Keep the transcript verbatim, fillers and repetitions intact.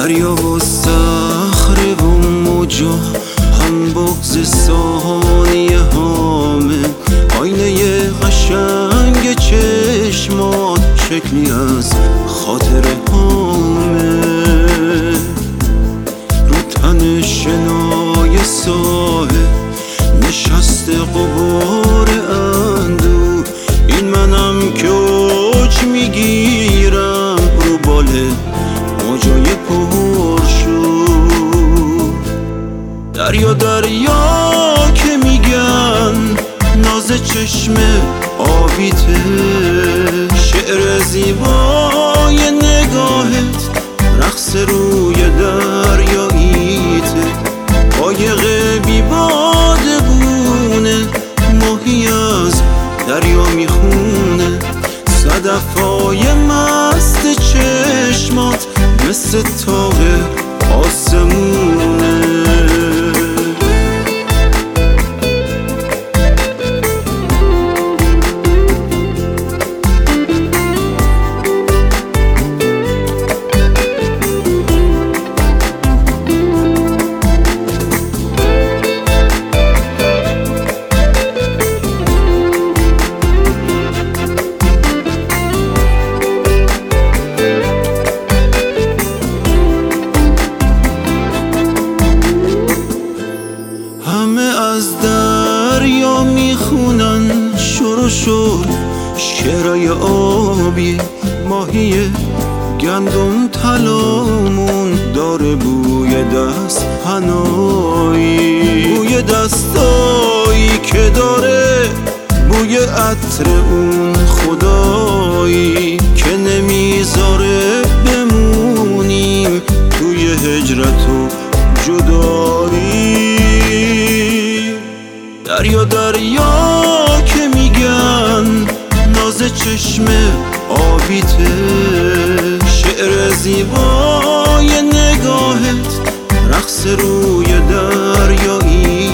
دریا و صخره و موجا هم بغض ثانیه هامه، آینه قشنگ چشمات شکلی از خاطره هامه. رو تن شنای ساحل نشسته غبار اندو، این منم که اوج میگیرم رو باله موجای پرشور. دریا دریا که میگن ناز چشم آبیته، شعر زیبای نگاهت رقص روی دریاییته. قایق بی باده بونه ماهی از دریا میخونه، صدفای مست چشمات مثل تاق آسمونه. از دریا میخونن شور و شور شعرهای آبی، ماهی گندم طلامون داره بوی دست پناهی، بوی دستایی که داره بوی عطر اون خدایی که نمیذاره بمونیم توی هجرت و جدایی. دریا دریا که میگن ناز چشم آبیته، شعر زیبای نگاهت رقص روی دریایی.